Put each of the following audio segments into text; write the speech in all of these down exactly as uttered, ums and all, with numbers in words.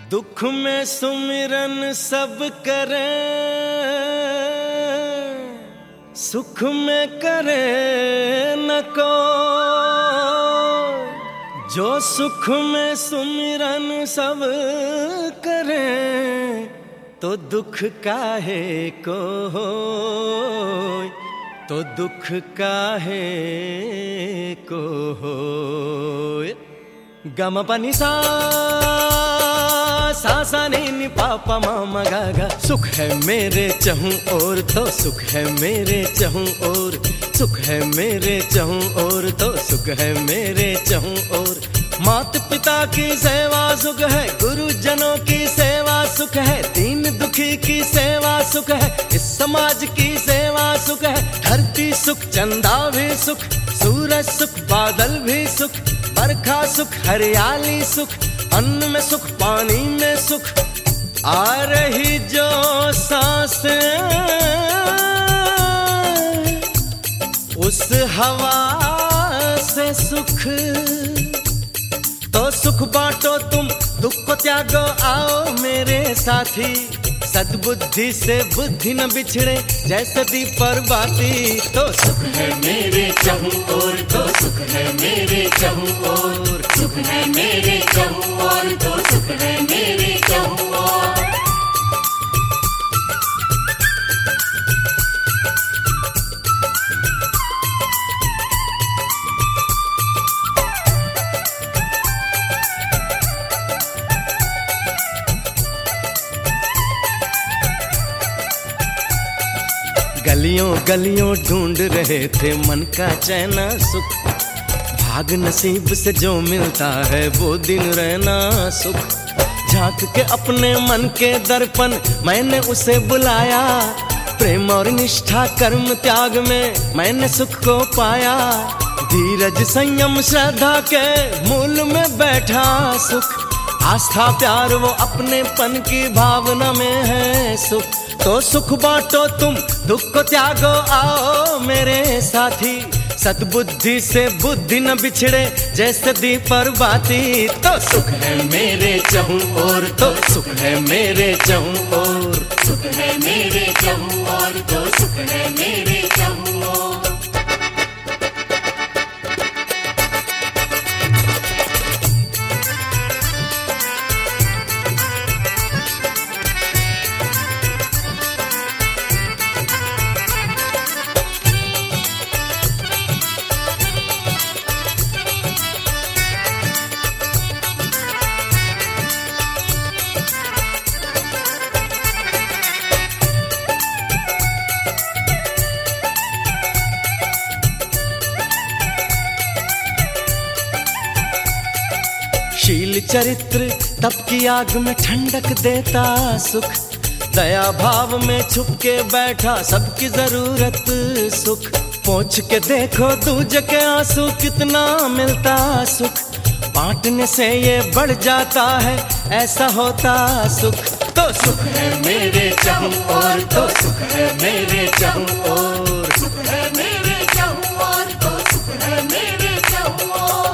दुख में सुमिरन सब करें, सुख में करे न को। जो सुख में सुमिरन सब करें, तो दुख काहे को होय, तो दुख काहे को होय। गम पनि सा सा सा नी नी पा पा मा मा गा गा। सुख है मेरे चहूं और तो सुख है मेरे चहूं और, सुख है मेरे चहूं और तो सुख है मेरे चहूं और। मात पिता की सेवा सुख है, गुरुजनों की सेवा सुख है, दीन दुखी की सेवा सुख है, इस समाज की सेवा सुख है। धरती सुख चंदा भी सुख, सूरज सुख बादल भी सुख, बरखा सुख हरियाली सुख, अन्न में सुख पानी में सुख। आ रही जो सांसें उस हवा से सुख, तो सुख बांटो तुम दुख को त्यागो आओ मेरे साथी। सद्बुद्धि से बुद्धि न बिछड़े जैसे दीप पर बाती। तो सुख है मेरे चहूं और तो सुख है मेरे चहूं और, सुख है मेरे चहूं और तो सुख है मेरे चहूं और। गलियों गलियों ढूंढ रहे थे मन का चैन सुख, भाग नसीब से जो मिलता है वो दिन रहना सुख। झांक के अपने मन के दर्पण मैंने उसे बुलाया, प्रेम और निष्ठा कर्म त्याग में मैंने सुख को पाया। धीरज संयम श्रद्धा के मूल में बैठा सुख, आस्था प्यार वो अपनेपन की भावना में है सुख। तो सुख बांटो तुम दुख को त्यागो आओ मेरे साथी। सद्बुद्धि से बुद्धि न बिछड़े जैसे दीप पर बाती। तो सुख है मेरे चहूं और तो सुख है मेरे चहूं और, सुख है मेरे चहूं और तो सुख है मेरे चहूं और। शील चरित्र तप की आग में ठंडक देता सुख, दया भाव में छुप के बैठा सबकी जरूरत सुख। पहुँच के देखो दूजे के आंसू कितना मिलता सुख, बांटने से ये बढ़ जाता है ऐसा होता सुख। तो सुख है मेरे चहूं और तो सुख है मेरे चहूं और, सुख है मेरे चहूं और तो सुख है मेरे चहूं और।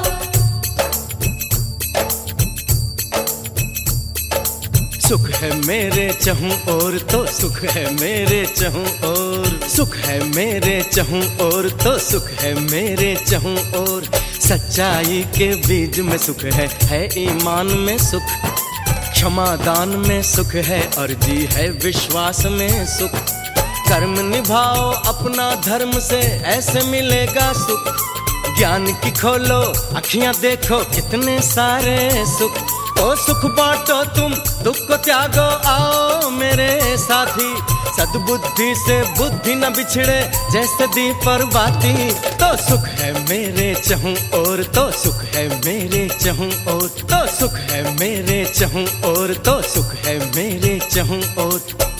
सुख है मेरे चहूं और तो सुख है मेरे चहूं और, सुख है मेरे चहूं और तो सुख है मेरे चहूं और। सच्चाई के बीज में सुख है, है ईमान में सुख, क्षमा दान में सुख है और जी है विश्वास में सुख। कर्म निभाओ अपना धर्म से ऐसे मिलेगा सुख, ज्ञान की खोलो अखियां देखो कितने सारे सुख। तो सुख बांटो तुम दुख को त्यागो आओ मेरे साथी। सद्बुद्धि से बुद्धि न बिछड़े जैसे दीप पर बाती। तो सुख है मेरे चहूं और तो सुख है मेरे चहूं और, तो सुख है मेरे चहूं और तो सुख है मेरे चहूं और।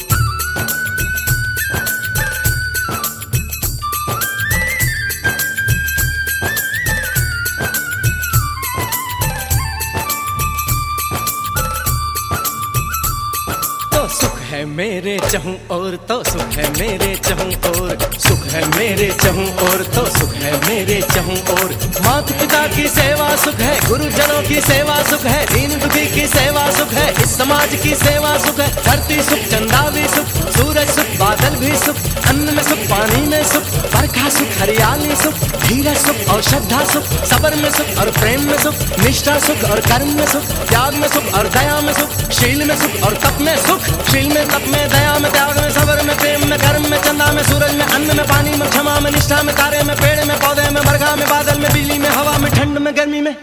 सुख है मेरे चहूं और तो सुख है मेरे चहूं और, सुख है मेरे चहूं और तो सुख है मेरे चहूं और। माता पिता की सेवा सुख है, गुरुजनों की सेवा सुख है, दीन दुखी की सेवा सुख सुख है, इस समाज की सेवा सुख है। धरती सुख, चंदा भी सुख, सूरज सुख, बादल भी सुख, अन्न में सुख, पानी में सुख, बरखा सुख, हरियाली सुख, धीरज सुख और श्रद्धा सुख, सबर में सुख और प्रेम में सुख, निष्ठा सुख और कर्म में सुख, त्याग में सुख और दया में सुख, शील में सुख और तप में सुख, शील में, तप में, दया में, त्याग में, सबर में, प्रेम में, कर्म में, चंदा में, सूरज में, अन्न में, पानी में, क्षमा में, निष्ठा में, तारे में, पेड़ में, पौधे में, बरखा में, बादल में, बिजली में, हवा में, ठंड में, गर्मी में।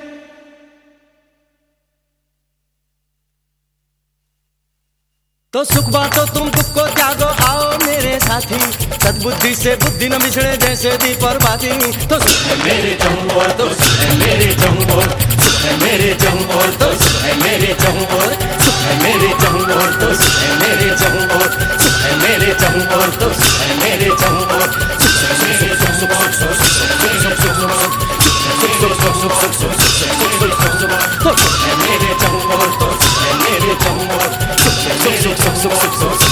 तो सुख बांटो तुम दुख को त्यागो, आओ मेरे साथी, सद्बुद्धि से बुद्धि न बिछड़े जैसे दीप और बाती। तो सुख है मेरे चहुओर, तो सुख है मेरे चहुओर, सुख है मेरे चहुओर, तो सुख है मेरे चहुओर, सुख है मेरे चहुओर, तो सुख है मेरे चहुओर, सुख है मेरे चहुओर, तो सुख है मेरे चहुओर, सुख सुख सुख सुख सुख सुख सुख सुख सुख सुख सुख सुख है मेरे चहुओर, तो सुख है मेरे चहुओर, सुख सुख सुख सुख सुख सुख सुख